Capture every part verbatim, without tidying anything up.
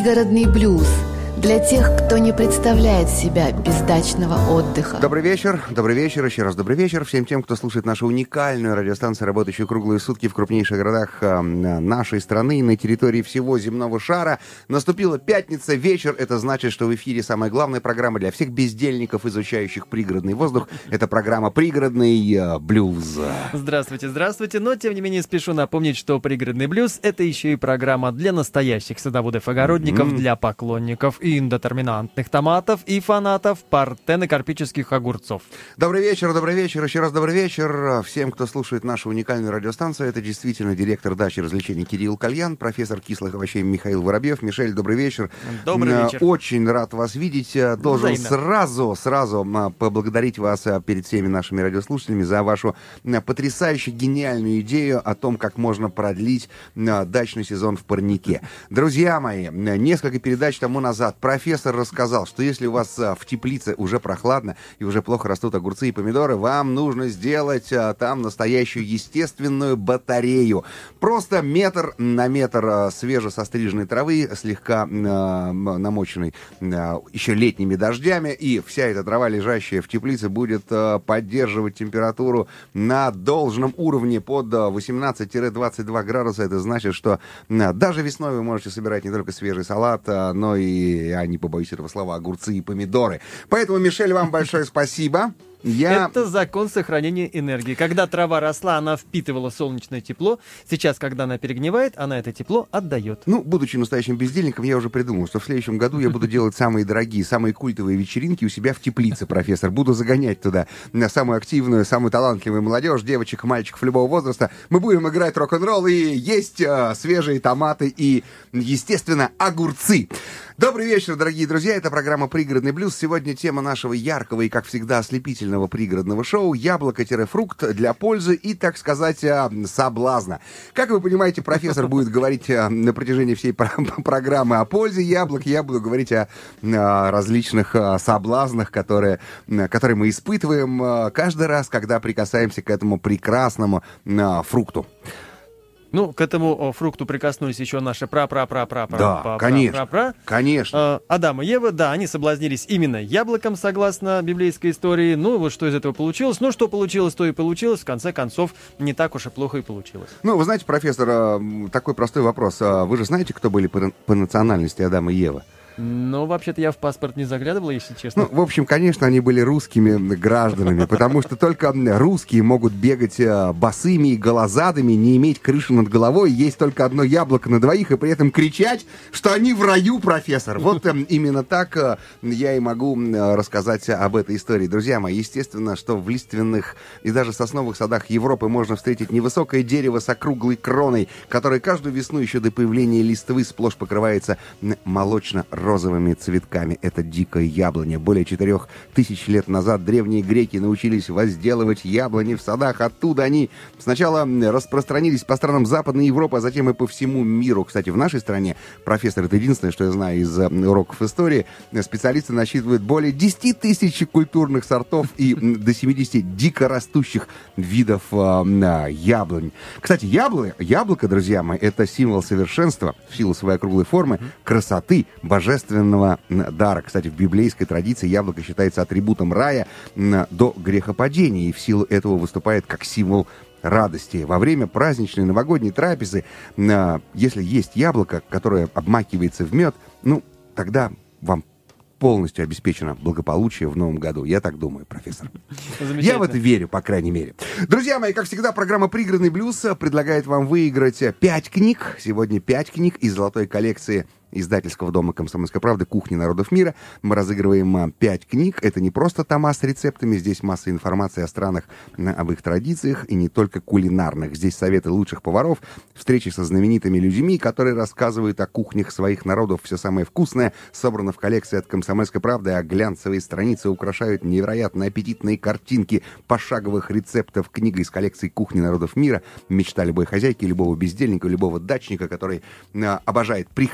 Пригородный блюз. Для тех, кто не представляет себя без дачного отдыха. Добрый вечер, добрый вечер, еще раз добрый вечер всем тем, кто слушает нашу уникальную радиостанцию, работающую круглые сутки в крупнейших городах э, нашей страны, на территории всего земного шара. Наступила пятница, вечер, это значит, что в эфире самая главная программа для всех бездельников, изучающих пригородный воздух. Это программа «Пригородный э, блюз». Здравствуйте, здравствуйте, но тем не менее спешу напомнить, что «Пригородный блюз» — это еще и программа для настоящих садоводов-огородников, mm-hmm. для поклонников и индетерминантных томатов и фанатов партенокарпических огурцов. Добрый вечер, добрый вечер, еще раз добрый вечер всем, кто слушает нашу уникальную радиостанцию. Это действительно директор дачи развлечений Кирилл Кальян, профессор кислых овощей Михаил Воробьев. Мишель, добрый вечер. Добрый вечер. Очень рад вас видеть. Должен Взаимно. сразу, сразу поблагодарить вас перед всеми нашими радиослушателями за вашу потрясающую, гениальную идею о том, как можно продлить дачный сезон в парнике. Друзья мои, несколько передач тому назад профессор рассказал, что если у вас а, в теплице уже прохладно и уже плохо растут огурцы и помидоры, вам нужно сделать а, там настоящую естественную батарею. Просто метр на метр а, свежесостриженной травы, слегка а, намоченной а, еще летними дождями, и вся эта трава, лежащая в теплице, будет а, поддерживать температуру на должном уровне под восемнадцать-двадцать два градуса. Это значит, что а, даже весной вы можете собирать не только свежий салат, а, но и я не побоюсь этого слова, огурцы и помидоры. Поэтому, Мишель, вам большое спасибо. Я... Это закон сохранения энергии. Когда трава росла, она впитывала солнечное тепло. Сейчас, когда она перегнивает, она это тепло отдает. Ну, будучи настоящим бездельником, я уже придумал, что в следующем году я буду делать самые дорогие, самые культовые вечеринки у себя в теплице, профессор. Буду загонять туда самую активную, самую талантливую молодежь, девочек, мальчиков любого возраста. Мы будем играть рок-н-ролл и есть э, свежие томаты и, естественно, огурцы. Добрый вечер, дорогие друзья. Это программа «Пригородный блюз». Сегодня тема нашего яркого и, как всегда, ослепительного пригородного шоу «Яблоко-фрукт для пользы и, так сказать, соблазна». Как вы понимаете, профессор будет говорить на протяжении всей программы о пользе яблок. Я буду говорить о различных соблазнах, которые, которые мы испытываем каждый раз, когда прикасаемся к этому прекрасному фрукту. Ну, к этому о, фрукту прикоснулись еще наши пра-пра-пра-пра-пра. Да, конечно, пра-пра. конечно. А, Адам и Ева, да, они соблазнились именно яблоком, согласно библейской истории. Ну, вот что из этого получилось. Ну, что получилось, то и получилось. В конце концов, не так уж и плохо и получилось. Ну, вы знаете, профессор, такой простой вопрос. Вы же знаете, кто были по, по национальности Адам и Ева? Ну, вообще-то я в паспорт не заглядывал, если честно. Ну, в общем, конечно, они были русскими гражданами, потому что только русские могут бегать босыми и голозадыми, не иметь крыши над головой, есть только одно яблоко на двоих, и при этом кричать, что они в раю, профессор. Вот именно так я и могу рассказать об этой истории. Друзья мои, естественно, что в лиственных и даже сосновых садах Европы можно встретить невысокое дерево с округлой кроной, которое каждую весну еще до появления листвы сплошь покрывается молочно розовыми цветками. Это дикое яблоня. Более четырех тысяч лет назад древние греки научились возделывать яблони в садах. Оттуда они сначала распространились по странам Западной Европы, а затем и по всему миру. Кстати, в нашей стране, профессор, это единственное, что я знаю из уроков истории, специалисты насчитывают более десять тысяч культурных сортов и до семидесяти дикорастущих видов э, яблонь. Кстати, ябло, яблоко, друзья мои, это символ совершенства в силу своей округлой формы, красоты, божественности, божественного дара. Кстати, в библейской традиции яблоко считается атрибутом рая до грехопадения, и в силу этого выступает как символ радости. Во время праздничной новогодней трапезы, если есть яблоко, которое обмакивается в мед, ну, тогда вам полностью обеспечено благополучие в новом году. Я так думаю, профессор. Я в это верю, по крайней мере. Друзья мои, как всегда, программа «Пригородный блюз» предлагает вам выиграть пять книг. Сегодня пять книг из золотой коллекции издательского дома «Комсомольской правды» «Кухни народов мира». Мы разыгрываем пять книг. Это не просто тома с рецептами. Здесь масса информации о странах, об их традициях, и не только кулинарных. Здесь советы лучших поваров, встречи со знаменитыми людьми, которые рассказывают о кухнях своих народов. Все самое вкусное собрано в коллекции от «Комсомольской правды», а глянцевые страницы украшают невероятно аппетитные картинки пошаговых рецептов. Книга из коллекции «Кухни народов мира». Мечта любой хозяйки, любого бездельника, любого дачника, который обожает прихотливые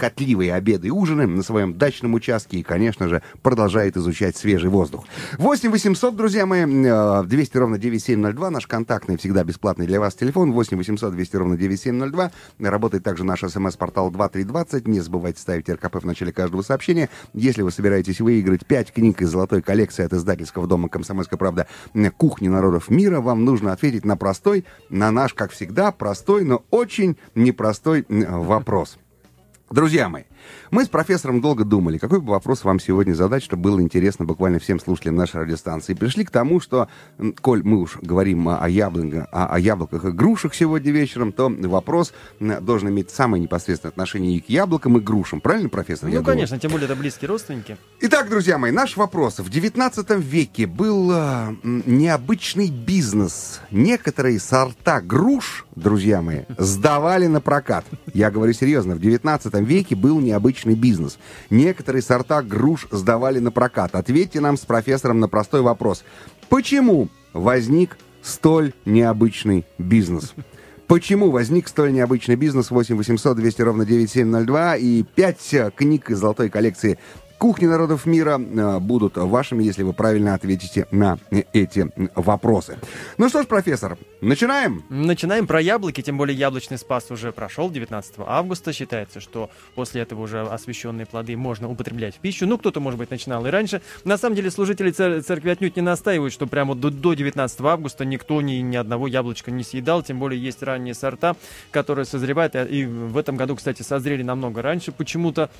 свои обеды и ужины на своем дачном участке и, конечно же, продолжает изучать свежий воздух. восемь восемьсот, друзья мои, двести ровно девяносто семь ноль два, наш контактный, всегда бесплатный для вас телефон, восемь восемьсот двести ровно девяносто семь ноль два. Работает также наш смс-портал два три двадцать. Не забывайте ставить эр ка пэ в начале каждого сообщения. Если вы собираетесь выиграть пять книг из золотой коллекции от издательского дома «Комсомольская правда» «Кухни народов мира», вам нужно ответить на простой, на наш, как всегда, простой, но очень непростой вопрос. Друзья мои, мы с профессором долго думали, какой бы вопрос вам сегодня задать, чтобы было интересно буквально всем слушателям нашей радиостанции. И пришли к тому, что, коль мы уж говорим о, яблоках, о, о яблоках и грушах сегодня вечером, то вопрос должен иметь самое непосредственное отношение и к яблокам, и к грушам. Правильно, профессор? Ну, конечно, думаю? Тем более это близкие родственники. Итак, друзья мои, наш вопрос. В девятнадцатом веке был э, необычный бизнес. Некоторые сорта груш, друзья мои, сдавали на прокат. Я говорю серьезно, в девятнадцатом веке был необычный бизнес. Некоторые сорта груш сдавали на прокат. Ответьте нам с профессором на простой вопрос. Почему возник столь необычный бизнес? Почему возник столь необычный бизнес? восемь восемьсот двести ровно девяносто семь ноль два и пять книг из золотой коллекции «Кухни народов мира» будут вашими, если вы правильно ответите на эти вопросы. Ну что ж, профессор, начинаем? Начинаем про яблоки, тем более яблочный спас уже прошел девятнадцатого августа. Считается, что после этого уже освященные плоды можно употреблять в пищу. Ну, кто-то, может быть, начинал и раньше. На самом деле, служители цер- церкви отнюдь не настаивают, что прямо до, до девятнадцатого августа никто ни, ни одного яблочка не съедал. Тем более есть ранние сорта, которые созревают. И в этом году, кстати, созрели намного раньше. Почему-то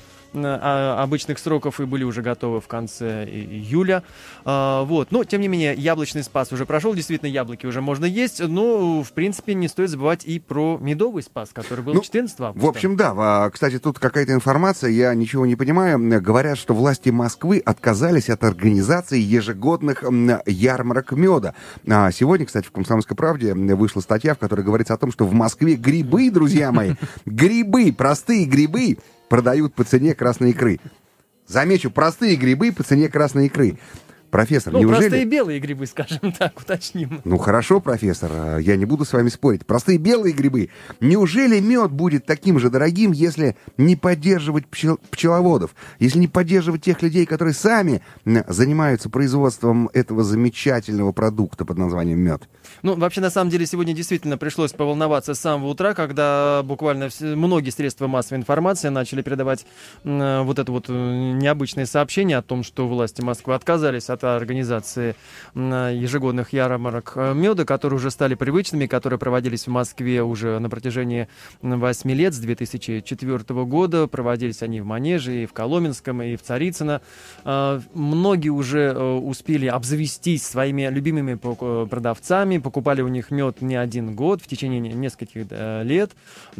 а, обычных сроков и были уже готовы в конце июля. А, вот. Но, тем не менее, яблочный спас уже прошел. Действительно, яблоки уже можно есть. Но, в принципе, не стоит забывать и про медовый спас, который был ну, четырнадцатого августа. В общем, да. Кстати, тут какая-то информация, я ничего не понимаю. Говорят, что власти Москвы отказались от организации ежегодных ярмарок меда. А сегодня, кстати, в «Комсомольской правде» вышла статья, в которой говорится о том, что в Москве грибы, друзья мои, грибы, простые грибы продают по цене красной икры. Замечу, простые грибы по цене красной икры. Профессор, ну, неужели... простые белые грибы, скажем так, уточним. Ну, хорошо, профессор, я не буду с вами спорить. Простые белые грибы. Неужели мед будет таким же дорогим, если не поддерживать пчел... пчеловодов, если не поддерживать тех людей, которые сами занимаются производством этого замечательного продукта под названием мед? Ну, вообще, на самом деле, сегодня действительно пришлось поволноваться с самого утра, когда буквально все, многие средства массовой информации начали передавать э, вот это вот э, необычное сообщение о том, что власти Москвы отказались от организации э, ежегодных ярмарок меда, которые уже стали привычными, которые проводились в Москве уже на протяжении восьми лет, с две тысячи четвёртого года. Проводились они в Манеже, и в Коломенском, и в Царицыно. Э, многие уже э, успели обзавестись своими любимыми продавцами, покупали у них мед не один год, в течение нескольких э, лет,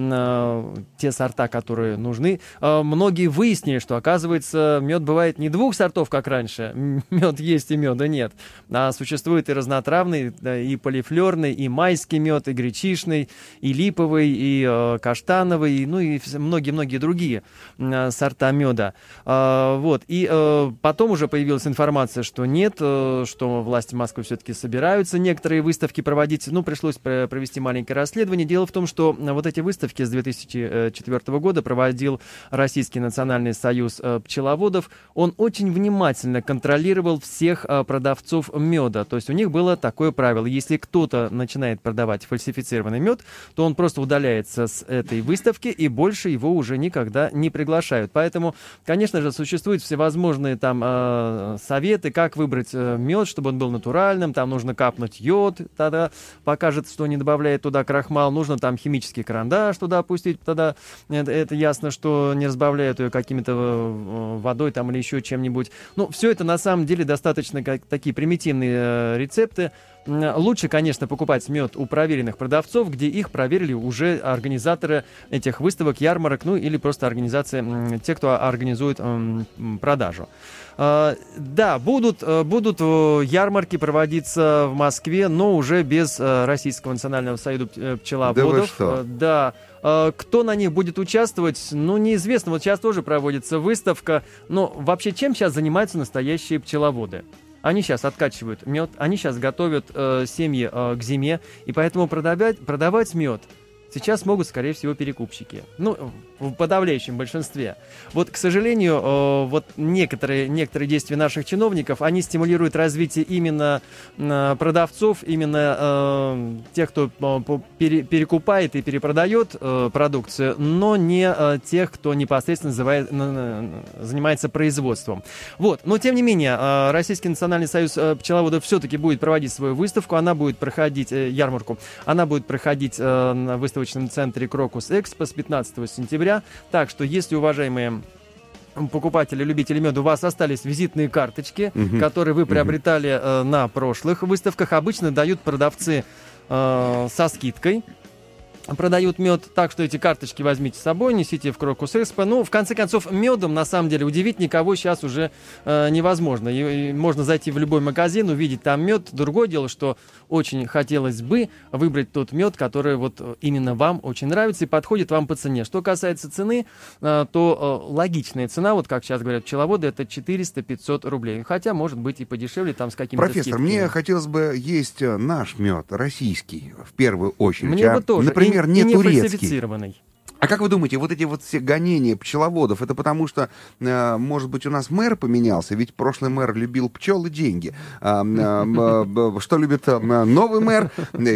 э, те сорта, которые нужны. Э, многие выяснили, что, оказывается, мед бывает не двух сортов, как раньше, мед есть и меда нет, а существует и разнотравный, да, и полифлерный, и майский мед, и гречишный, и липовый, и э, каштановый, ну и многие-многие другие э, сорта меда. Э, вот. И э, потом уже появилась информация, что нет, э, что власти Москвы все-таки собираются некоторые выставки проводить. Ну, пришлось провести маленькое расследование. Дело в том, что вот эти выставки с две тысячи четвёртого года проводил Российский национальный союз пчеловодов. Он очень внимательно контролировал всех продавцов меда. То есть у них было такое правило. Если кто-то начинает продавать фальсифицированный мед, то он просто удаляется с этой выставки и больше его уже никогда не приглашают. Поэтому, конечно же, существуют всевозможные там э, советы, как выбрать э, мед, чтобы он был натуральным. Там нужно капнуть йод, тогда покажет, что не добавляет туда крахмал. Нужно там химический карандаш туда опустить, тогда это, это ясно, что не разбавляют ее какими-то водой там или еще чем-нибудь. Ну, все это на самом деле достаточно как, такие примитивные э, рецепты. Лучше, конечно, покупать мед у проверенных продавцов, где их проверили уже организаторы этих выставок, ярмарок, ну или просто организации, те, кто организует э, продажу. Uh, да, будут, uh, будут uh, ярмарки проводиться в Москве, но уже без uh, Российского национального союза пчеловодов. Да вы что? Uh, да. Uh, кто на них будет участвовать, ну, неизвестно. Вот сейчас тоже проводится выставка. Но вообще, чем сейчас занимаются настоящие пчеловоды? Они сейчас откачивают мед, они сейчас готовят uh, семьи uh, к зиме, и поэтому продавать, продавать мед сейчас могут, скорее всего, перекупщики. Ну, в подавляющем большинстве. Вот, к сожалению, э, вот некоторые, некоторые действия наших чиновников, они стимулируют развитие именно э, продавцов, именно э, тех, кто э, пере, перекупает и перепродает э, продукцию, но не э, тех, кто непосредственно называет, э, занимается производством. Вот. Но, тем не менее, э, Российский национальный союз э, пчеловодов все-таки будет проводить свою выставку, она будет проходить, э, ярмарку, она будет проходить э, на выставочном центре Крокус Экспо с пятнадцатого сентября. Так что, если, уважаемые покупатели, любители меда, у вас остались визитные карточки, uh-huh. которые вы приобретали uh-huh. э, на прошлых выставках, обычно дают продавцы э, со скидкой. Продают мед, так что эти карточки возьмите с собой, несите в Крокус Экспо. Ну, в конце концов, медом, на самом деле, удивить никого сейчас уже э, невозможно. И, и можно зайти в любой магазин, увидеть там мед. Другое дело, что очень хотелось бы выбрать тот мед, который вот именно вам очень нравится и подходит вам по цене. Что касается цены, э, то э, логичная цена, вот как сейчас говорят пчеловоды, это четыреста-пятьсот рублей. Хотя, может быть, и подешевле, там с какими-то Профессор, скидками. мне хотелось бы есть наш мед, российский, в первую очередь. Мне а, бы тоже. Например, И, не и не турецкий. фальсифицированный. А как вы думаете, вот эти вот все гонения пчеловодов, это потому что, э, может быть, у нас мэр поменялся? Ведь прошлый мэр любил пчел и деньги. А, а, а, что любит а, новый мэр?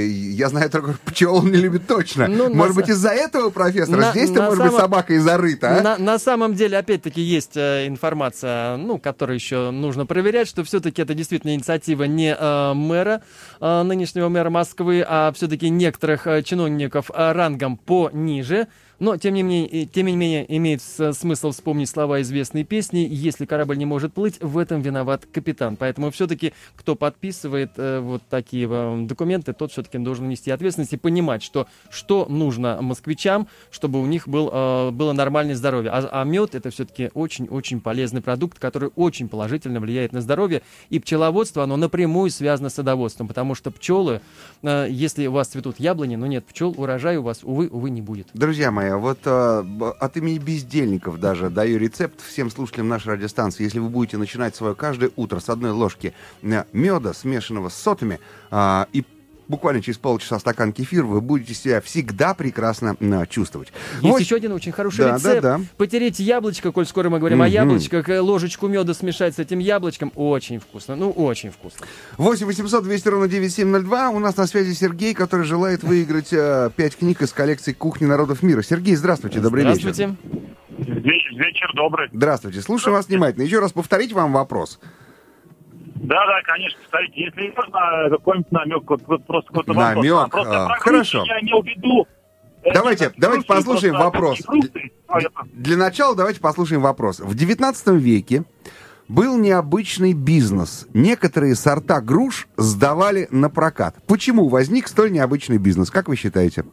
Я знаю только, пчел он не любит точно. Ну, может быть, с... из-за этого, профессор? На, Здесь-то, на может самом... быть, собака и зарыта, а? на, на самом деле, опять-таки, есть э, информация, ну, которую еще нужно проверять, что все-таки это действительно инициатива не э, мэра, э, нынешнего мэра Москвы, а все-таки некоторых э, чиновников э, рангом пониже. Но, тем не менее, тем не менее, имеет смысл вспомнить слова известной песни «Если корабль не может плыть, в этом виноват капитан». Поэтому все-таки, кто подписывает э, вот такие э, документы, тот все-таки должен нести ответственность и понимать, что, что нужно москвичам, чтобы у них был, э, было нормальное здоровье. А, а мед — это все-таки очень-очень полезный продукт, который очень положительно влияет на здоровье. И пчеловодство, оно напрямую связано с садоводством, потому что пчелы, э, если у вас цветут яблони, но нет пчел, урожая у вас, увы, увы, не будет. Друзья мои, вот э, от имени бездельников даже даю рецепт всем слушателям нашей радиостанции. Если вы будете начинать свое каждое утро с одной ложки э, меда, смешанного с сотами, э, и буквально через полчаса стакан кефира, вы будете себя всегда прекрасно э, чувствовать. Есть вот. еще один очень хороший да, рецепт. Да, да. Потереть яблочко, коль скоро мы говорим mm-hmm. о яблочках, ложечку меда смешать с этим яблочком. Очень вкусно. Ну, очень вкусно. восемь восемьсот двести ровно девяносто семь ноль два. У нас на связи Сергей, который желает выиграть э, пять книг из коллекции «Кухни народов мира». Сергей, здравствуйте, добрый здравствуйте. вечер. Вечер, вечер добрый. Здравствуйте. Слушаю вас внимательно. Еще раз повторите вам вопрос. Да, да, конечно, повторите. Если можно, какой-нибудь намек, вот, вот просто какой-то намек, вопрос. Просто а, хорошо. Я имел в виду... Давайте, это, давайте фрукты, послушаем вопрос. Фрукты, для, для начала давайте послушаем вопрос. В девятнадцатом веке был необычный бизнес. Некоторые сорта груш сдавали на прокат. Почему возник столь необычный бизнес? Как вы считаете?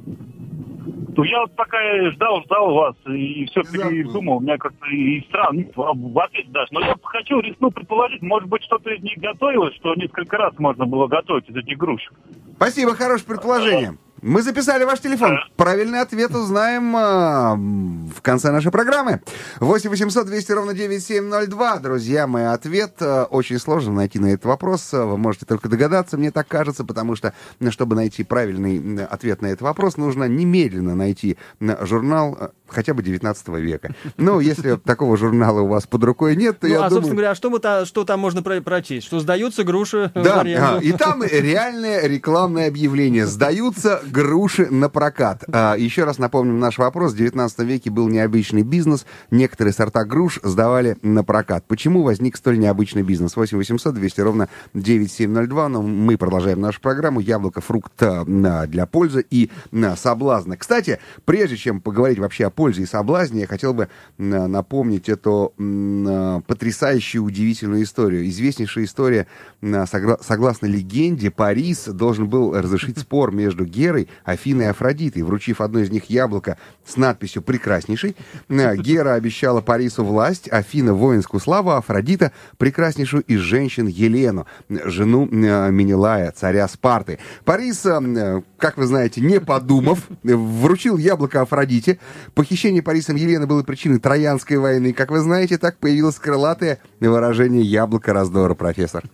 Ну, я вот пока ждал, ждал вас, и все передумал, у меня как-то и странно, в ответ даже. Но я хочу рискну предположить, может быть, что-то из них готовилось, что несколько раз можно было готовить из этих груш. Спасибо, хорошее предположение. Мы записали ваш телефон. Правильный ответ узнаем а, в конце нашей программы. восемь восемьсот двести ровно девяносто семь ноль два. Друзья, мой ответ а, очень сложно найти на этот вопрос. Вы можете только догадаться, мне так кажется, потому что, чтобы найти правильный ответ на этот вопрос, нужно немедленно найти журнал хотя бы девятнадцатого века. Ну, если такого журнала у вас под рукой нет, то ну, я а, думаю... собственно говоря, а что, мы та, что там можно про- прочесть? Что сдаются груши да, в аренду? А, и там реальное рекламное объявление. Сдаются груши на прокат. А, еще раз напомним наш вопрос. В девятнадцатом веке был необычный бизнес. Некоторые сорта груш сдавали на прокат. Почему возник столь необычный бизнес? восемь восемьсот двести ровно девяносто семь ноль два. Но мы продолжаем нашу программу. Яблоко, фрукт а, для пользы и а, соблазна. Кстати, прежде чем поговорить вообще о пользе и соблазне, я хотел бы а, напомнить эту а, потрясающую, удивительную историю. Известнейшая история, а, согла- согласно легенде, Парис должен был разрешить спор между Герой, Афиной и Афродитой. Вручив одно из них яблоко с надписью «Прекраснейший», Гера обещала Парису власть, Афина — воинскую славу, а Афродита — прекраснейшую из женщин Елену, жену Менелая, царя Спарты. Парис, как вы знаете, не подумав, вручил яблоко Афродите. Похищение Парисом Елены было причиной Троянской войны. Как вы знаете, так появилось крылатое выражение «яблоко раздора», профессор.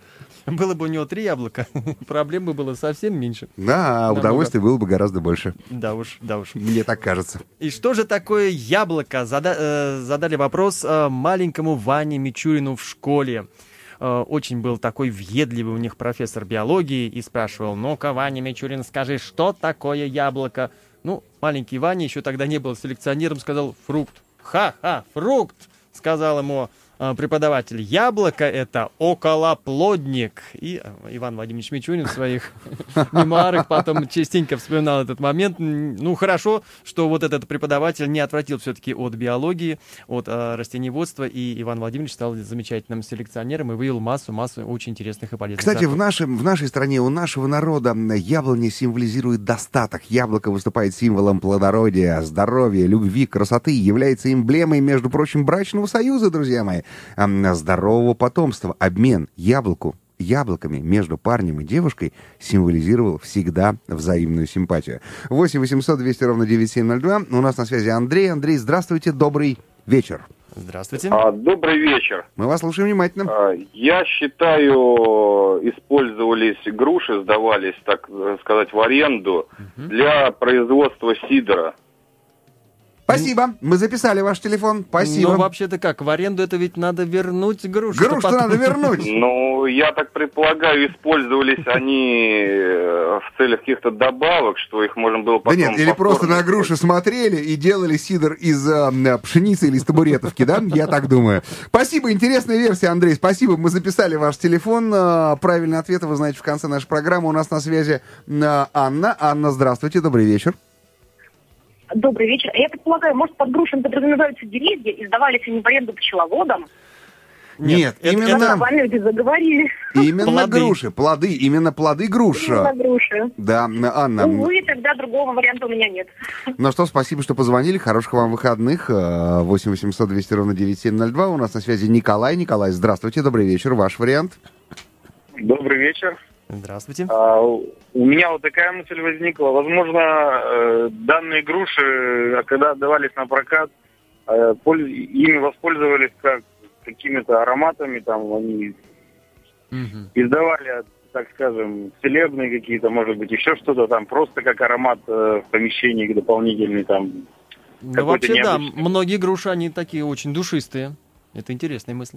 Было бы у него три яблока, проблем бы было совсем меньше. Да, а удовольствие было бы гораздо больше. Да уж, да уж. Мне так кажется. И что же такое яблоко? Зада- э, задали вопрос э, маленькому Ване Мичурину в школе. Э, очень был такой въедливый у них профессор биологии и спрашивал: ну-ка, Ваня Мичурин, скажи, что такое яблоко? Ну, маленький Ваня еще тогда не был селекционером, сказал: фрукт. Ха-ха, фрукт, сказал ему э, преподаватель. Яблоко — это околоплодник. И э, Иван Владимирович Мичурин в своих мемуарах потом частенько вспоминал этот момент. Ну, хорошо, что вот этот преподаватель не отвратил все-таки от биологии, от э, растениеводства, и Иван Владимирович стал замечательным селекционером и вывел массу-массу очень интересных и полезных Кстати, сортов. в, нашем, в нашей стране, у нашего народа яблоня символизирует достаток. Яблоко выступает символом плодородия, здоровья, любви, красоты, является эмблемой, между прочим, брачного союза, друзья мои, здорового потомства. Обмен яблоку яблоками между парнем и девушкой символизировал всегда взаимную симпатию. восемь восемьсот двести ровно девяносто семь ноль два. У нас на связи Андрей. Андрей, здравствуйте, добрый вечер. Здравствуйте. А, добрый вечер. Мы вас слушаем внимательно. А, я считаю, использовались груши, сдавались, так сказать, в аренду угу. для производства сидра. Спасибо. Мы записали ваш телефон. Спасибо. Ну, вообще-то как, в аренду это ведь надо вернуть грушу. Грушу надо вернуть. Ну, я так предполагаю, использовались они в целях каких-то добавок, что их можно было потом... Да нет, или просто на груши смотрели и делали сидр из э, пшеницы или из табуретовки, да? Я так думаю. Спасибо, интересная версия, Андрей. Спасибо, мы записали ваш телефон. Правильный ответ вы знаете в конце нашей программы. У нас на связи Анна. Анна, здравствуйте, добрый вечер. Добрый вечер. Я предполагаю, может, под грушами подразумеваются деревья и сдавались они в аренду пчеловодам? Нет, Нет, именно... Это вами заговорили. Именно плоды. груши, плоды, именно плоды груши. Именно груши. Да, Анна. Увы, тогда другого варианта у меня нет. Ну что, спасибо, что позвонили. Хороших вам выходных. восемь восемьсот двести ровно девяносто семь ноль два. У нас на связи Николай. Николай, здравствуйте, добрый вечер. Ваш вариант? Добрый вечер. Здравствуйте. А, у меня вот такая мысль возникла. Возможно, э, данные груши, когда отдавались на прокат, э, польз... ими воспользовались как какими-то ароматами, там они Угу. издавали, так скажем, целебные какие-то, может быть, еще что-то там, просто как аромат э, в помещении дополнительный там. Ну, вообще, да, многие груши, они такие очень душистые. Это интересная мысль.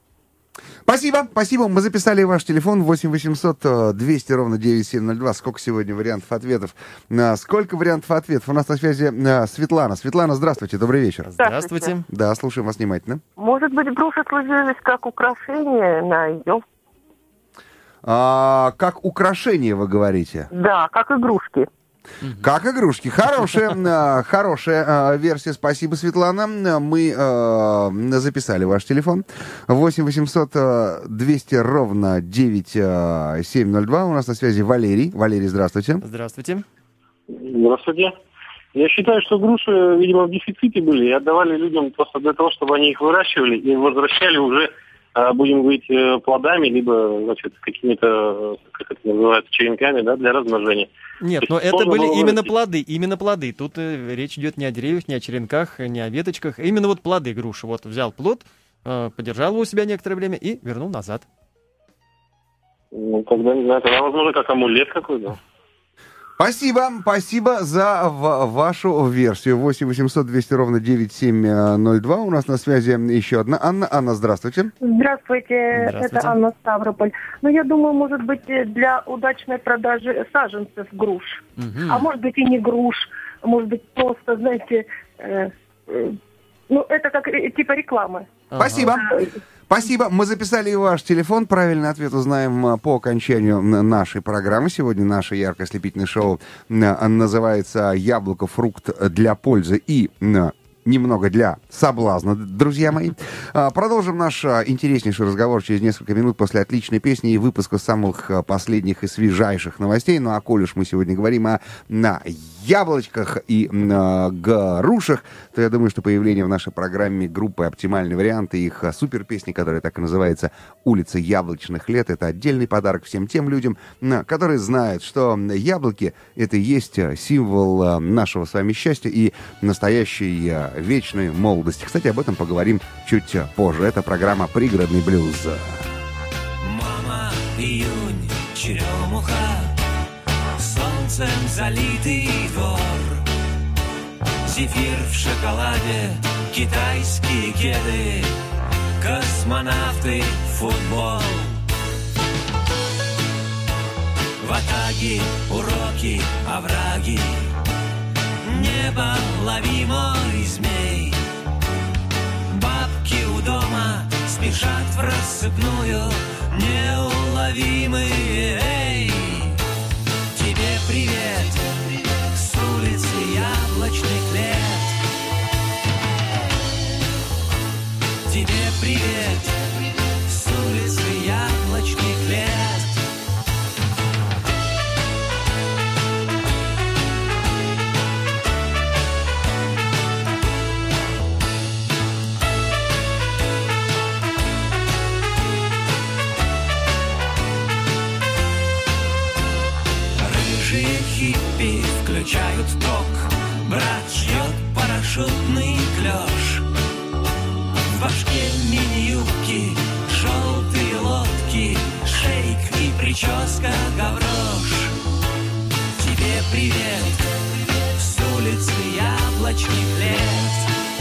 Спасибо, спасибо. Мы записали ваш телефон восемь восемьсот двести ровно девяносто семь ноль два. Сколько сегодня вариантов ответов? Сколько вариантов ответов? У нас на связи Светлана. Светлана, здравствуйте, добрый вечер. Здравствуйте. Да, слушаем вас внимательно. Может быть, груши служили как украшение на елке? А, как украшение, вы говорите? Да, как игрушки. Как игрушки. Хорошая, хорошая версия. Спасибо, Светлана. Мы записали ваш телефон. восемь восемьсот двести ровно девяносто семь ноль два. У нас на связи Валерий. Валерий, здравствуйте. Здравствуйте. Здравствуйте. Я считаю, что груши, видимо, в дефиците были и отдавали людям просто для того, чтобы они их выращивали и возвращали уже, будем говорить, плодами, либо, значит, какими-то, как это называется, черенками, да, для размножения. Нет, но это были именно плоды, именно плоды. Тут э, речь идет не о деревьях, не о черенках, не о веточках. Именно вот плоды груши. Вот взял плод, э, подержал его у себя некоторое время и вернул назад. Ну, тогда, не знаю, тогда, возможно, как амулет какой-то. Спасибо, спасибо за в- вашу версию. восемь восемьсот двести ровно девяносто семь ноль два. У нас на связи еще одна Анна. Анна, здравствуйте. Здравствуйте, Здравствуйте. это Анна Ставрополь. Ну, я думаю, может быть, для удачной продажи саженцев груш. Мгм. А может быть, и не груш. Может быть, просто, знаете, э, э, ну, это как э, типа рекламы. Ага. Спасибо. Спасибо. Мы записали и ваш телефон. Правильный ответ узнаем а, по окончанию н- нашей программы. Сегодня наше ярко-ослепительное шоу н- называется «Яблоко, фрукт для пользы и н- немного для соблазна», друзья мои. А, Продолжим наш а, интереснейший разговор через несколько минут после отличной песни и выпуска самых а, последних и свежайших новостей. Ну а коль уж мы сегодня говорим о на яблочках и на грушах, то я думаю, что появление в нашей программе группы «Оптимальный вариант» и их а, суперпесни, которая так и называется «Улица яблочных лет», это отдельный подарок всем тем людям, на- которые знают, что яблоки — это и есть а, символ а, нашего с вами счастья и настоящей а, вечной молодости. Кстати, об этом поговорим чуть а, позже. Это программа «Пригородный блюз». Мама июнь, черемуха, солнцем залитый двор. Зефир в шоколаде, китайские кеды, космонавты, футбол. Ватаги, уроки, овраги, небо лови мой змей. Бабки у дома спешат в рассыпную, неуловимые. Эй, тебе привет с улицы яблочных лет. Тебе привет с улицы яблочных лет. Хиппи включают ток, брат ждет парашютный клеш. В башке мини-юбки, желтые лодки, шейк и прическа гаврош. Тебе привет с улицы яблочных лет.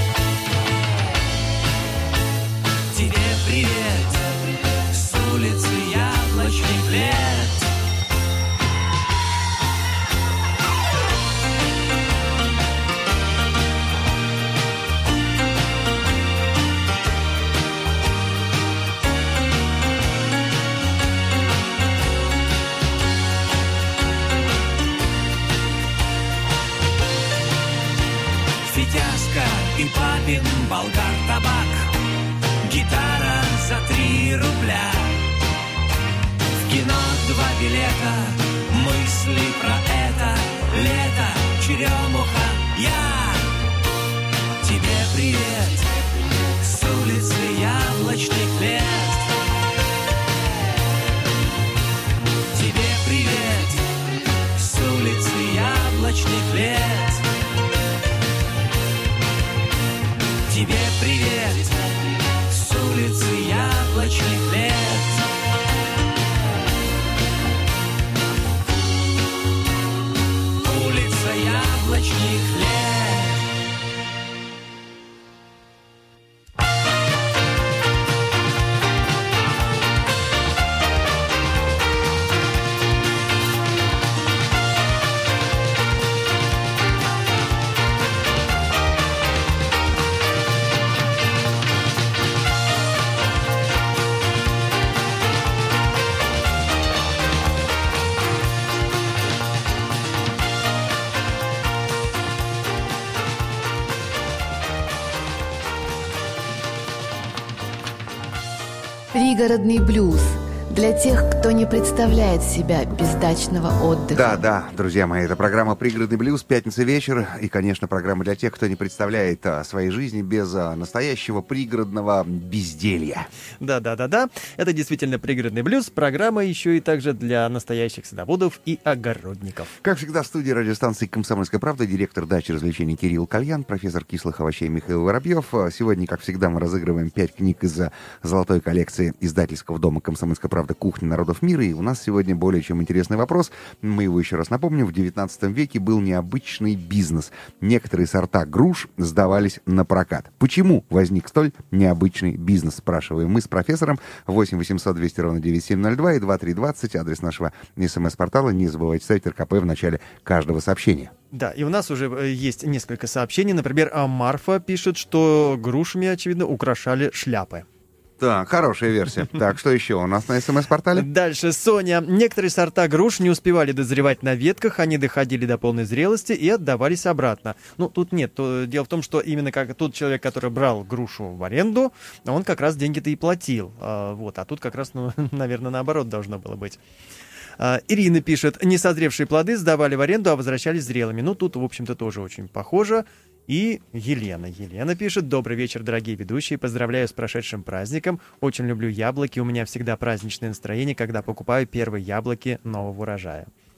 Тебе привет с улицы яблочных лет. И папин болгар-табак, гитара за три рубля. В кино два билета, мысли про это лето, черемуха, я. Тебе привет с улицы яблочных лет. Тебе привет с улицы яблочных лет. Тебе привет с улицы яблочных лет. Улица яблочных лет. Пригородный блюз. Для тех, кто не представляет себя без дачного отдыха. Да, да, друзья мои, это программа «Пригородный блюз», пятница вечер. И, конечно, программа для тех, кто не представляет а, своей жизни без а, настоящего пригородного безделья. Да, да, да, да. Это действительно «Пригородный блюз». Программа еще и также для настоящих садоводов и огородников. Как всегда, в студии радиостанции «Комсомольская правда» директор дачи развлечений Кирилл Кальян, профессор кислых овощей Михаил Воробьев. Сегодня, как всегда, мы разыгрываем пять книг из золотой коллекции издательского дома «Комсомольская правда. Кухня народов мира». И у нас сегодня более чем интересный вопрос. Мы его еще раз напомним. В девятнадцатом веке был необычный бизнес. Некоторые сорта груш сдавались на прокат. Почему возник столь необычный бизнес, спрашиваем мы с профессором. восемь восемьсот двести ровно девяносто семь ноль два и два три двадцать. Адрес нашего смс-портала. Не забывайте ставить эр ка пэ в начале каждого сообщения. Да, и у нас уже есть несколько сообщений. Например, Марфа пишет, что грушами, очевидно, украшали шляпы. Так, хорошая версия. Так, что еще у нас на смс-портале? Дальше, Соня. Некоторые сорта груш не успевали дозревать на ветках, они доходили до полной зрелости и отдавались обратно. Ну, тут нет. То, дело в том, что именно как тот человек, который брал грушу в аренду, он как раз деньги-то и платил. А, вот, а тут как раз, ну, наверное, наоборот должно было быть. Uh, Ирина пишет, несозревшие плоды сдавали в аренду, а возвращались зрелыми. Ну, тут, в общем-то, тоже очень похоже. И Елена. Елена пишет, добрый вечер, дорогие ведущие, поздравляю с прошедшим праздником. Очень люблю яблоки, у меня всегда праздничное настроение, когда покупаю первые яблоки нового урожая.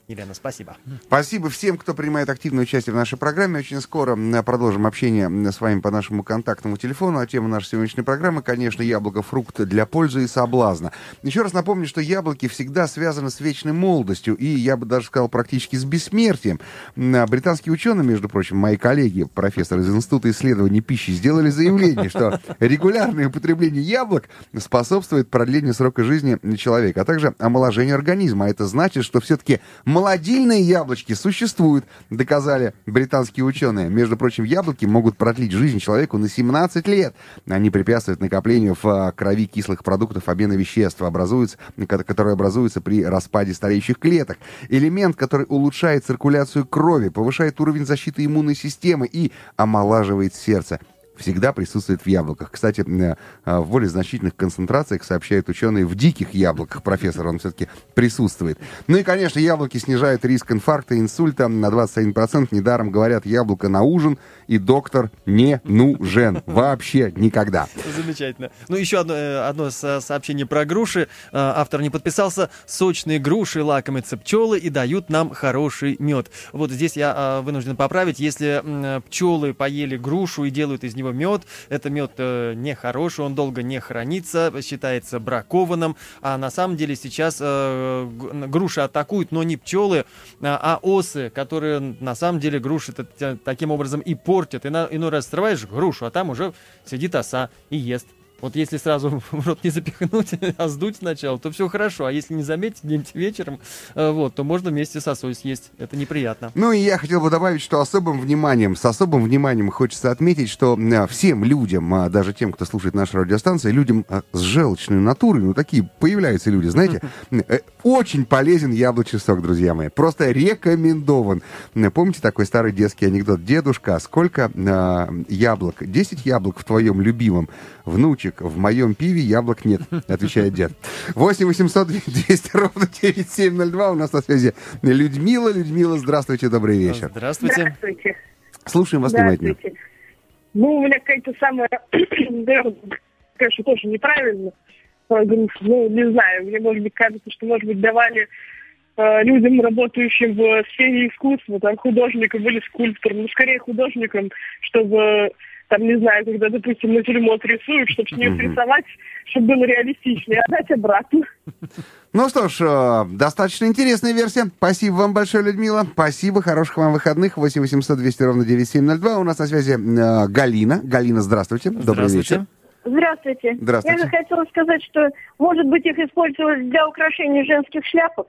Елена, спасибо. Спасибо всем, кто принимает активное участие в нашей программе. Очень скоро продолжим общение с вами по нашему контактному телефону. А тема нашей сегодняшней программы, конечно, яблоко, фрукт для пользы и соблазна. Еще раз напомню, что яблоки всегда связаны с вечной молодостью и, я бы даже сказал, практически с бессмертием. Британские ученые, между прочим, мои коллеги, профессоры из Института исследований пищи, сделали заявление, что регулярное употребление яблок способствует продлению срока жизни человека, а также омоложению организма. Это значит, что все-таки молодильные яблочки существуют, доказали британские ученые. Между прочим, яблоки могут продлить жизнь человеку на семнадцать лет. Они препятствуют накоплению в крови кислых продуктов обмена веществ, образуются, которые образуются при распаде стареющих клеток. Элемент, который улучшает циркуляцию крови, повышает уровень защиты иммунной системы и омолаживает сердце, всегда присутствует в яблоках. Кстати, в более значительных концентрациях, сообщают ученые, в диких яблоках, профессор, он все-таки присутствует. Ну и, конечно, яблоки снижают риск инфаркта, инсульта на двадцать один процент. Недаром говорят, яблоко на ужин, и доктор не нужен. Вообще никогда. Замечательно. Ну, еще одно, одно сообщение про груши. Автор не подписался. Сочные груши лакомятся пчелы и дают нам хороший мед. Вот здесь я вынужден поправить. Если пчелы поели грушу и делают из него мед, это мед э, нехороший, он долго не хранится, считается бракованным, а на самом деле сейчас э, груши атакуют, но не пчелы, а, а осы, которые на самом деле груши таким образом и портят. И на, иной раз срываешь грушу, а там уже сидит оса и ест. Вот если сразу в рот не запихнуть, а сдуть сначала, то все хорошо. А если не заметить где-нибудь вечером, вот, то можно вместе с осой съесть. Это неприятно. Ну и я хотел бы добавить, что особым вниманием, с особым вниманием хочется отметить, что всем людям, даже тем, кто слушает нашу радиостанцию, людям с желчной натурой, ну такие появляются люди, знаете, очень полезен яблочный сок, друзья мои. Просто рекомендован. Помните такой старый детский анекдот? Дедушка, сколько яблок? десять яблок в твоем любимом? Внучек, в моем пиве яблок нет, отвечает дед. восемь восемьсот двести ровно девяносто семь ноль два. У нас на связи Людмила. Людмила, здравствуйте, добрый вечер. Здравствуйте. Здравствуйте. Слушаем вас внимательно. Ну, у меня какая-то самая, конечно, тоже неправильно про грушу. Ну, не знаю, мне, может быть, кажется, что, может быть, давали э, людям, работающим в сфере искусства, там, художникам или скульпторам, ну, скорее художникам, чтобы... Там, не знаю, когда, допустим, натюрморт рисуют, чтобы с нее рисовать, чтобы было реалистично, и отдать обратно. Ну что ж, достаточно интересная версия. Спасибо вам большое, Людмила. Спасибо, хороших вам выходных. восемь восемьсот двести ровно девяносто семь ноль два. У нас на связи э, Галина. Галина, здравствуйте. Добрый вечер. Здравствуйте. Здравствуйте. Я же хотела сказать, что, может быть, их использовали для украшения женских шляпок.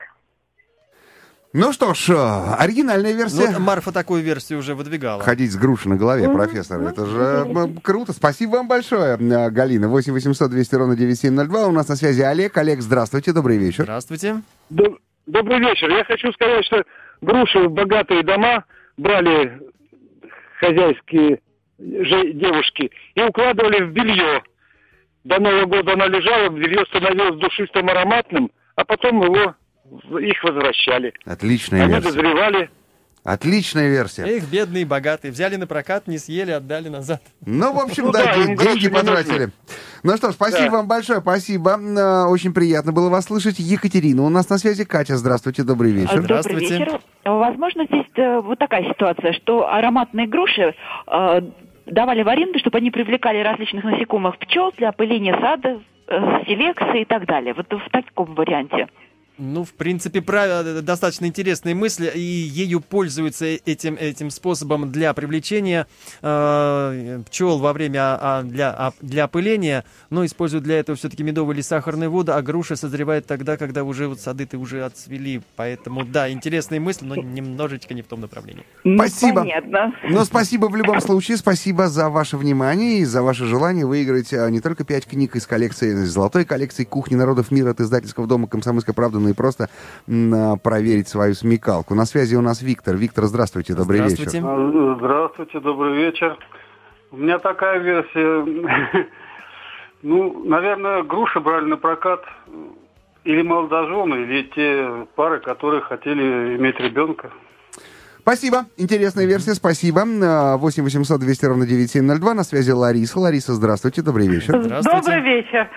Ну что ж, оригинальная версия. Ну, Марфа такую версию уже выдвигала. Ходить с грушей на голове, mm-hmm. профессор. Mm-hmm. Это же mm-hmm. круто. Спасибо вам большое, Галина. восемь восемьсот двести ровно девяносто семь ноль два. У нас на связи Олег. Олег, здравствуйте, добрый вечер. Здравствуйте. Доб- добрый вечер. Я хочу сказать, что груши в богатые дома брали хозяйские же девушки и укладывали в белье. До Нового года она лежала, белье становилось душистым, ароматным, а потом его... их возвращали. Отличная Они версия. Они дозревали. Отличная версия. Их бедные, богатые. Взяли на прокат, не съели, отдали назад. Ну, в общем, ну, да, да деньги потратили. Ну что ж, спасибо да. вам большое, спасибо. Очень приятно было вас слышать. Екатерина, у нас на связи Катя. Здравствуйте, добрый вечер. Добрый вечер. Возможно, здесь вот такая ситуация, что ароматные груши э, давали в аренду, чтобы они привлекали различных насекомых, пчел для опыления сада, э, селекции и так далее. Вот в таком варианте. Ну, в принципе, прав... достаточно интересные мысли, и ею пользуются этим, этим способом для привлечения э, пчел во время а, для, а, для опыления, но используют для этого все-таки медовую или сахарную воду, а груша созревает тогда, когда уже вот сады-то уже отцвели. Поэтому, да, интересные мысли, но немножечко не в том направлении. Спасибо. Ну, понятно. Но спасибо в любом случае, спасибо за ваше внимание и за ваше желание выиграть не только пять книг из коллекции, из золотой коллекции «Кухни народов мира» от издательского дома «Комсомольская правда», но и просто м, проверить свою смекалку. На связи у нас Виктор. Виктор, здравствуйте, добрый здравствуйте. вечер. Здравствуйте, добрый вечер. У меня такая версия. Ну, наверное, груши брали на прокат или молодожены, или те пары, которые хотели иметь ребенка. Спасибо. Интересная версия, спасибо. восемь восемьсот двести ровно девяносто семь ноль два. На связи Лариса. Лариса, здравствуйте, добрый вечер. Здравствуйте. Добрый вечер.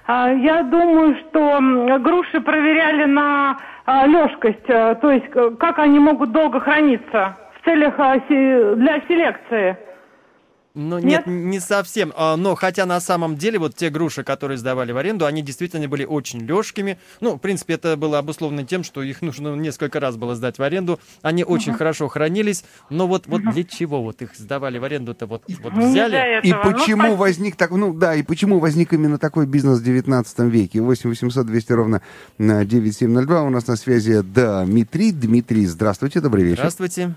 А, Я думаю, что м, груши проверяли на а, лёжкость, а, то есть к- как они могут долго храниться в целях а, се- для селекции. Ну, нет, не совсем. А, Но хотя на самом деле вот те груши, которые сдавали в аренду, они действительно были очень лёгкими. Ну, в принципе, это было обусловлено тем, что их нужно несколько раз было сдать в аренду. Они очень Мгм. хорошо хранились. Но вот, вот для чего вот их сдавали в аренду-то? Вот, вот Не взяли. для И этого. Ну, почему спасибо. возник так, ну да, и почему возник именно такой бизнес в девятнадцатом веке? восемь восемьсот двести ровно на девять семь ноль два. У нас на связи Дмитрий. Дмитрий, здравствуйте, добрый вечер. Здравствуйте.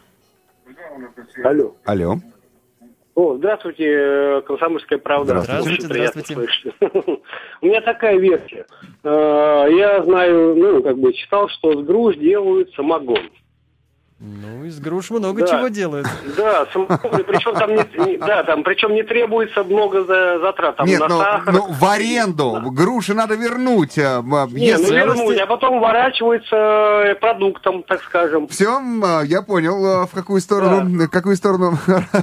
Алло. Алло. О, здравствуйте, э, «Комсомольская правда». Здравствуйте, Очень приятно здравствуйте. слышать. У меня такая версия. Э, Я знаю, ну, как бы читал, что с груш делают самогон. Ну, из груш много Да. чего делают. Да, самогон, и причем там не, не- да, там, причем не требуется много за- затрат. Там Нет, на ну, сахар. ну, в аренду груши надо вернуть. а, а, Не, если- ну вернуть, а потом ворачивается э, продуктом, так скажем. Все, я понял, а, в какую сторону, в какую сторону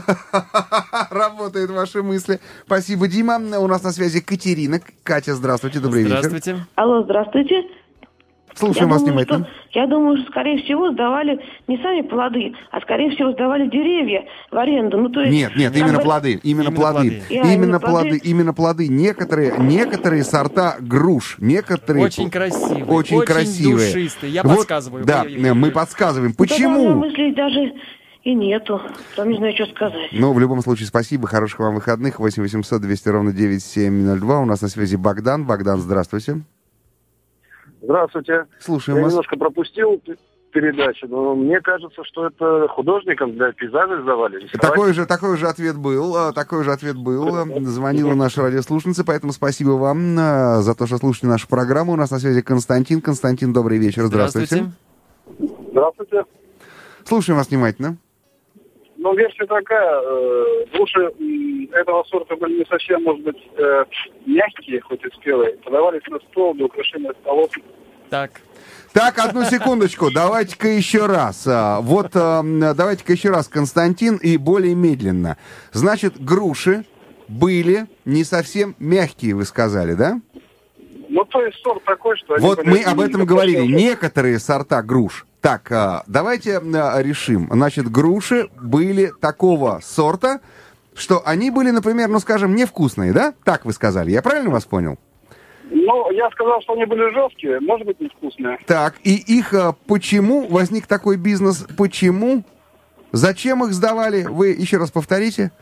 работают ваши мысли. Спасибо, Дима. У нас на связи Катерина. Катя, здравствуйте, добрый вечер. Здравствуйте. Алло, здравствуйте. Слушаем я вас думаю, внимательно. Что, я думаю, что, скорее всего, сдавали не сами плоды, а, скорее всего, сдавали деревья в аренду. Ну, то есть, Нет, нет, как именно бы- плоды, именно, Именно плоды, плоды. Я, именно, именно плоды, плоды. именно плоды. Некоторые, некоторые сорта груш, некоторые Очень красивые, очень, очень красивые. душистые. Я Вот, подсказываю. Да, Вы- вы- мы подсказываем. Ну, тогда у меня Почему? мыслей даже и нету. Там не знаю, что сказать. Ну, в любом случае, спасибо, хороших вам выходных. восемь восемьсот двести ровно девять семь ноль два. У нас на связи Богдан. Богдан, здравствуйте. Здравствуйте. Слушаем Я вас. немножко пропустил п- передачу, но мне кажется, что это художникам для пейзажей сдавали. рисовать. Такой же, такой же ответ был, а, такой же ответ был. а, Звонила наша радиослушница, поэтому спасибо вам а, за то, что слушаете нашу программу. У нас на связи Константин. Константин, добрый вечер. Здравствуйте. Здравствуйте. Слушаем вас внимательно. Ну, версия такая. Э, груши м, этого сорта были не совсем, может быть, э, мягкие, хоть и спелые. Подавались на стол для украшения столов. Так. Так, одну секундочку, давайте-ка еще раз. А, Вот, а, давайте-ка еще раз, Константин, и более медленно. Значит, груши были не совсем мягкие, вы сказали, да? Ну, то есть сорт такой, что... они Вот были мы об этом говорили. достаточно- Некоторые сорта груш. Так, а, давайте а, решим. Значит, груши были такого сорта, что они были, например, ну, скажем, невкусные, да? Так вы сказали. Я правильно вас понял? Ну, я сказал, что они были жесткие, может быть, невкусные. Так, и их а, почему возник такой бизнес? Почему? Зачем их сдавали? Вы еще раз повторите.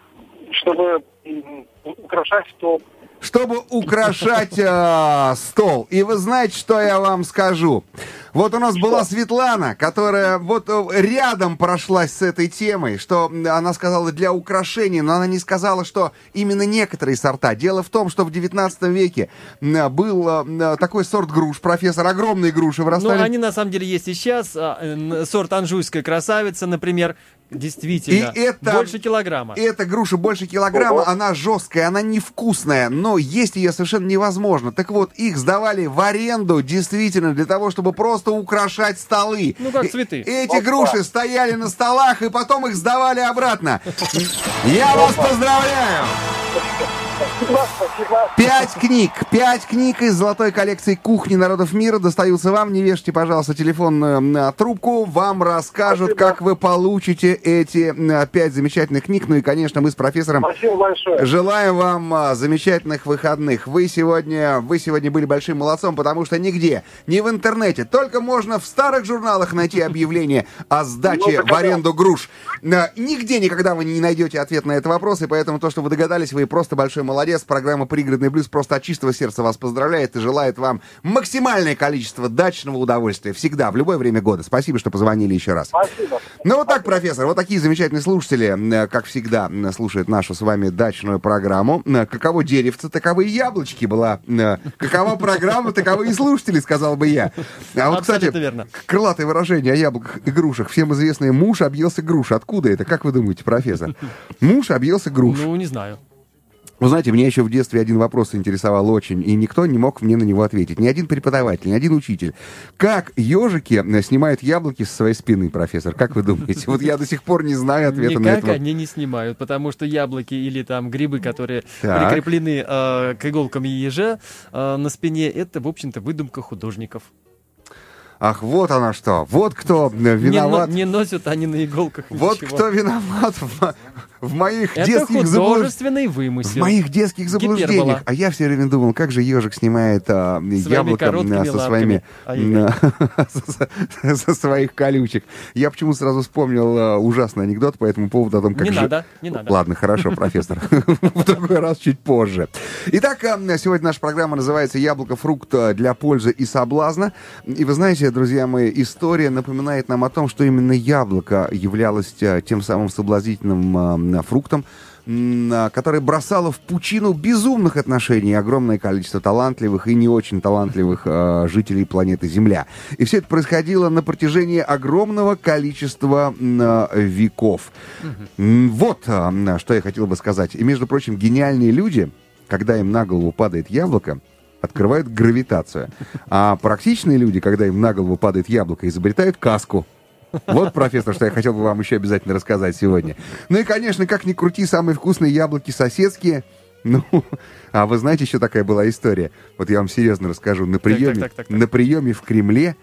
Чтобы м, украшать стол. Чтобы украшать а, стол. И вы знаете, что я вам скажу? Вот у нас была Светлана, которая вот э, рядом прошлась с этой темой, что м, она сказала для украшения, но она не сказала, что именно некоторые сорта. Дело в том, что в девятнадцатом веке м, был э, такой сорт груш, профессор, огромные груши Ну, вырастали. они на самом деле есть и сейчас. А, э, Сорт анжуйская красавица, например, действительно, И это- больше килограмма. И эта груша больше килограмма, она жесткая, она невкусная, но есть ее совершенно невозможно. Так вот, их сдавали в аренду действительно для того, чтобы просто украшать столы. Ну, как И- цветы. Эти груши стояли на столах, и потом их сдавали обратно. Я вас поздравляю! Пять книг, пять книг из золотой коллекции «Кухни народов мира» достаются вам. Не вешайте, пожалуйста, телефонную на трубку. Вам расскажут, Спасибо. как вы получите эти м, пять замечательных книг. Ну и, конечно, мы с профессором Спасибо большое. желаем вам а, замечательных выходных. Вы сегодня, вы сегодня были большим молодцом, потому что нигде, ни в интернете, только можно в старых журналах найти объявление о сдаче Ну, в аренду груш. А, Нигде никогда вы не найдете ответ на этот вопрос, и поэтому то, что вы догадались, вы просто большой молодец. Программа «Пригородный блюз» просто от чистого сердца вас поздравляет и желает вам максимальное количество дачного удовольствия. Всегда, в любое время года. Спасибо, что позвонили еще раз. Спасибо. Ну вот так, профессор, вот такие замечательные слушатели, э, как всегда, э, слушают нашу с вами дачную программу. Э, Каково деревце, таковы и яблочки была. Э, Какова программа, таковы и слушатели, сказал бы я. А вот, кстати, Абсолютно верно. крылатое выражение о яблоках и грушах. Всем известное: муж объелся груш. Откуда это? Как вы думаете, профессор? Муж объелся груш. Ну, не знаю. Вы знаете, меня еще в детстве один вопрос интересовал очень, и никто не мог мне на него ответить. Ни один преподаватель, ни один учитель. Как ежики снимают яблоки со своей спины, профессор? Как вы думаете? Вот я до сих пор не знаю ответа на это. Никак они не снимают, потому что яблоки или там грибы, которые Так. прикреплены э, к иголкам ежа э, на спине, это, в общем-то, выдумка художников. Ах, вот она что. Вот кто виноват. Не, но- не носят они на иголках Вот ничего. кто виноват в, мо- в моих Это детских заблуждениях. художественный вымысел. В моих детских заблуждениях. Гипербола. А я все время думал, как же ежик снимает а, яблоко короткими а, со лапками. своими Ай-яй-яй. со, со своих колючек. Я почему-то сразу вспомнил а, ужасный анекдот по этому поводу о том, как Не же... надо, не надо. Ладно, хорошо, профессор. В другой раз чуть позже. Итак, а, сегодня наша программа называется «Яблоко, фрукт для пользы и соблазна». И вы знаете, друзья мои, история напоминает нам о том, что именно яблоко являлось а, тем самым соблазнительным а, фруктом, м, которое бросало в пучину безумных отношений огромное количество талантливых и не очень талантливых а, жителей планеты Земля. И все это происходило на протяжении огромного количества м, а, веков. М, Вот а, м, что я хотел бы сказать. И, между прочим, гениальные люди, когда им на голову падает яблоко, открывают гравитацию. А практичные люди, когда им на голову падает яблоко, изобретают каску. Вот, профессор, что я хотел бы вам еще обязательно рассказать сегодня. Ну и, конечно, как ни крути, самые вкусные яблоки соседские. Ну, а вы знаете, еще такая была история. Вот я вам серьезно расскажу. На приеме, так, так, так, так. на приеме в Кремле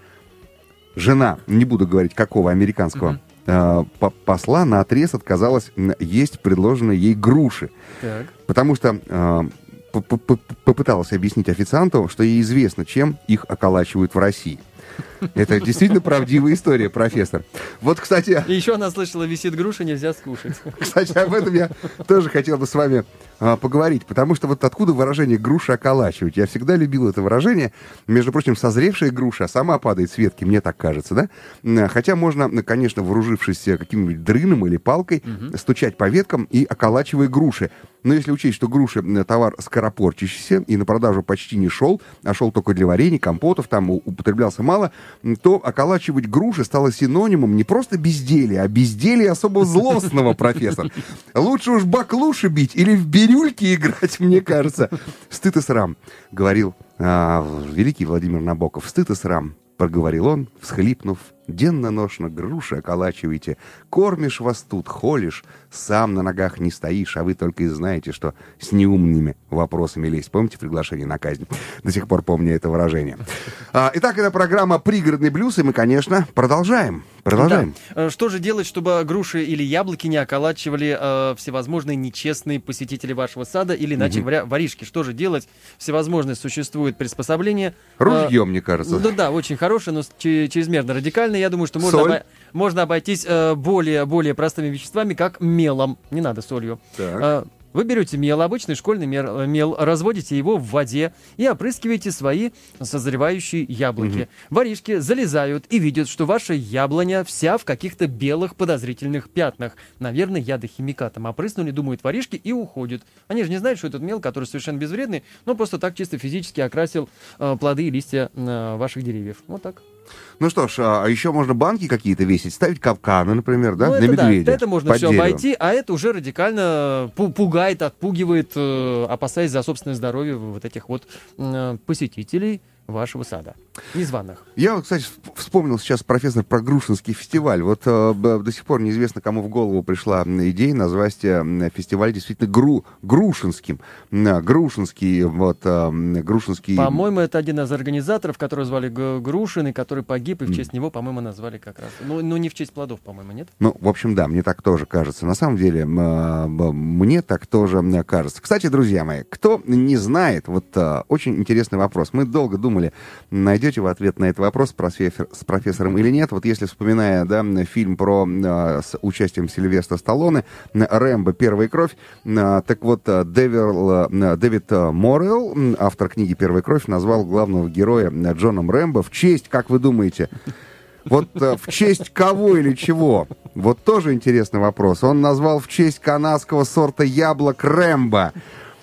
жена, не буду говорить, какого американского, э, по- посла наотрез отказалась м, есть предложенные ей груши. Так. Потому что э, п- п- п- попыталась объяснить официанту, что ей известно, чем их околачивают в России. Это действительно правдивая история, профессор. Вот, кстати... И еще она слышала, висит груша, нельзя скушать. Кстати, об этом я тоже хотел бы с вами а, поговорить, потому что вот откуда выражение «груша околачивать». Я всегда любил это выражение. Между прочим, созревшая груша сама падает с ветки, мне так кажется, да? М, Хотя можно, конечно, вооружившись каким-нибудь дрыном или палкой, стучать по веткам и околачивая груши. Но если учесть, что груши м, товар скоропортящийся и на продажу почти не шел, а шел только для варенья, компотов, там у- употреблялся мало, м, то околачивать груши стало синонимом не просто безделия, а безделия особо злостного, профессор. Лучше уж баклуши бить или в бирюльки играть, мне кажется. Стыд и срам, говорил а, великий Владимир Набоков. Стыд и срам, проговорил он, всхлипнув. Денно-ношно груши околачиваете. Кормишь вас тут, холишь, сам на ногах не стоишь, а вы только и знаете, что с неумными вопросами лезть. Помните приглашение на казнь? До сих пор помню это выражение. А, итак, это программа «Пригородный блюз», и мы, конечно, продолжаем. Продолжаем. Да. Э, Что же делать, чтобы груши или яблоки не околачивали э, всевозможные нечестные посетители вашего сада, или, иначе Мгм. говоря, воришки? Что же делать? Всевозможные существуют приспособления. Ружье, мне кажется. Ну да, очень хорошее, но с- че- чрезмерно радикальное. Я думаю, что можно, Соль? обо- можно обойтись э, более, более простыми веществами, как мелом. Не надо солью. Так. Э, Вы берете мел, обычный школьный мер- мел, разводите его в воде и опрыскиваете свои созревающие яблоки. Мгм. Воришки залезают и видят, что ваша яблоня вся в каких-то белых подозрительных пятнах. Наверное, ядохимикатом опрыснули, думают воришки, и уходят. Они же не знают, что этот мел, который совершенно безвредный, но просто так чисто физически окрасил э, плоды и листья э, ваших деревьев. Вот так. Ну что ж, а еще можно банки какие-то весить, ставить капканы, например, да, Ну, на это да, медведя. это можно под все деревом. обойти, а это уже радикально пу- пугает, отпугивает, э, опасаясь за собственное здоровье вот этих вот э, посетителей вашего сада. Незваных. Я вот, кстати, всп- вспомнил сейчас, профессор, про Грушинский фестиваль. Вот э, б- до сих пор неизвестно, кому в голову пришла м, идея назвать э, фестиваль действительно гру, Грушинским. М, Грушинский, вот, э, м, Грушинский... По-моему, это один из организаторов, которого звали Г- Грушин, и который погиб, и в честь него, по-моему, назвали как раз. Ну, ну, не в честь плодов, по-моему, нет? Ну, в общем, да, мне так тоже кажется. На самом деле, м, э, б- мне так тоже м, кажется. Кстати, друзья мои, кто не знает, вот э, очень интересный вопрос. Мы долго думали, найдете вы ответ на этот вопрос с, профессор- с профессором или нет. Вот если, вспоминая, да, фильм про э, с участием Сильвестра Сталлоне, м, «Рэмбо. Первая кровь», э, так вот, э, Дэвил, э, Дэвид э, Моррелл, м, автор книги «Первая кровь», назвал главного героя э, Джоном Рэмбо в честь, как вы думаете, вот э, в честь кого или чего? Вот тоже интересный вопрос. Он назвал в честь канадского сорта яблок Рэмбо.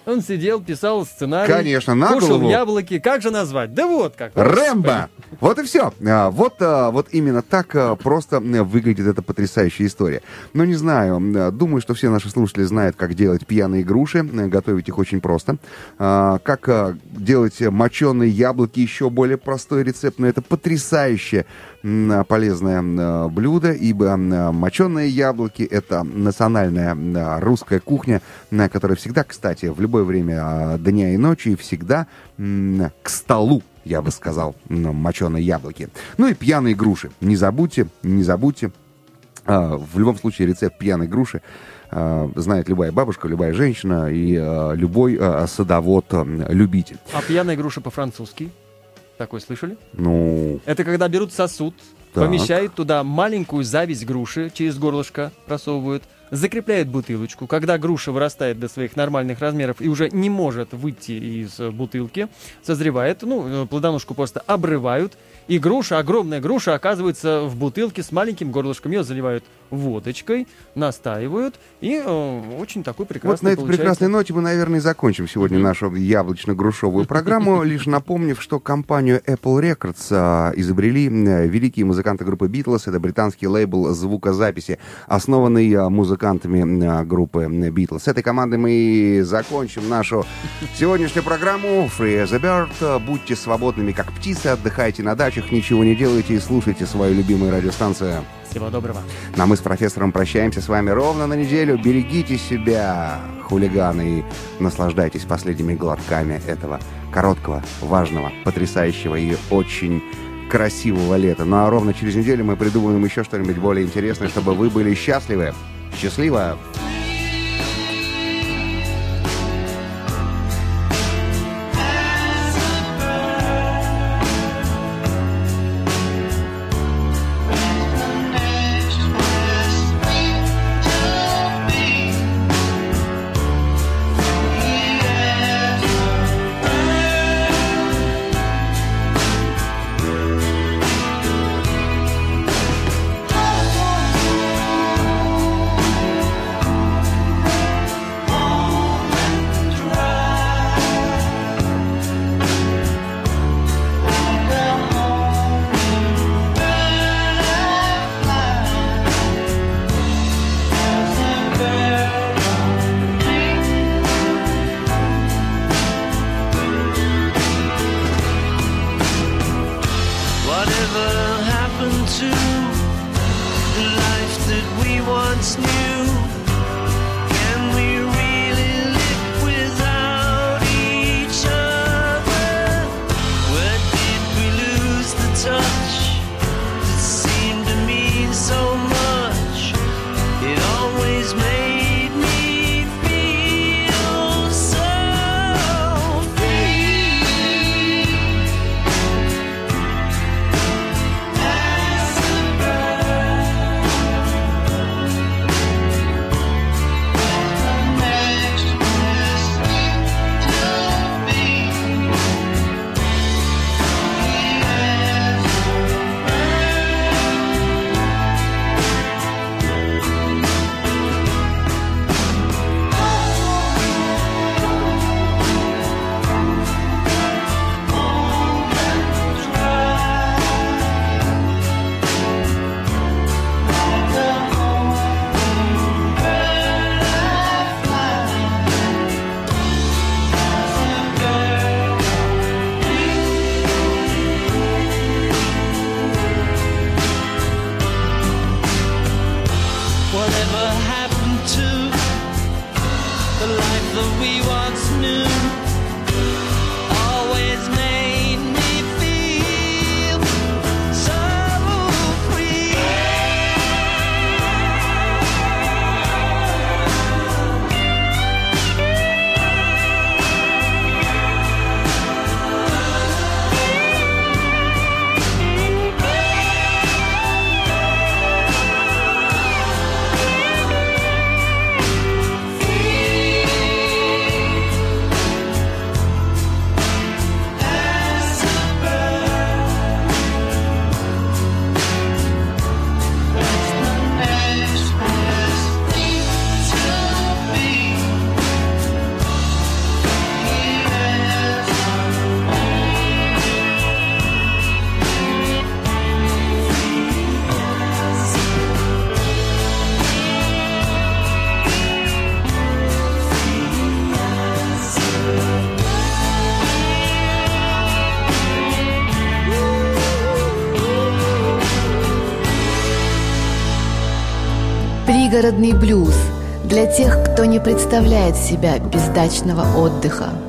Он сидел, писал сценарий. Конечно, на кушал голову. яблоки. Как же назвать? Да вот как. Рэмбо! Вот и все. А, Вот, а, вот именно так а, просто а, выглядит эта потрясающая история. Но не знаю, а, думаю, что все наши слушатели знают, как делать пьяные груши. А, Готовить их очень просто. А, Как а, делать моченые яблоки, еще более простой рецепт. Но это потрясающе м, полезное м, блюдо, ибо м, моченые яблоки — это национальная м, русская кухня, м, которая всегда, кстати, в любое время а, дня и ночи, всегда м, к столу, я бы сказал, м, моченые яблоки. Ну и пьяные груши. Не забудьте, не забудьте. А, В любом случае рецепт пьяной груши а, знает любая бабушка, любая женщина и а, любой а, садовод-любитель. А пьяная груша по-французски? Такой слышали? Ну, Это когда берут сосуд, Так. помещают туда маленькую зависть груши, через горлышко просовывают, закрепляют бутылочку. Когда груша вырастает до своих нормальных размеров и уже не может выйти из э, бутылки, созревает, ну, э, плодоножку просто обрывают, и груша, огромная груша, оказывается в бутылке с маленьким горлышком. Ее заливают водочкой, настаивают, и э, очень такой прекрасный вот на этой получается. прекрасной ноте мы, наверное, и закончим сегодня нашу яблочно-грушевую программу, лишь напомнив, что компанию Apple Records а, изобрели а, великие музыканты группы Beatles. Это британский лейбл звукозаписи, основанный а, музыкантами а, группы Beatles. С этой командой мы и закончим нашу сегодняшнюю программу Free as a Bird. Будьте свободными, как птицы, отдыхайте на дачах, ничего не делайте и слушайте свою любимую радиостанцию. Всего доброго. А мы с профессором прощаемся с вами ровно на неделю. Берегите себя, хулиганы, и наслаждайтесь последними глотками этого короткого, важного, потрясающего и очень красивого лета. Ну а ровно через неделю мы придумаем еще что-нибудь более интересное, чтобы вы были счастливы. Счастливо! Whatever happened to the life that we once knew? Can we really live without each other? Where did we lose the touch that seemed to mean so much? It always made me feel so free. As a bird Пригородный блюз для тех, кто не представляет себя без дачного отдыха.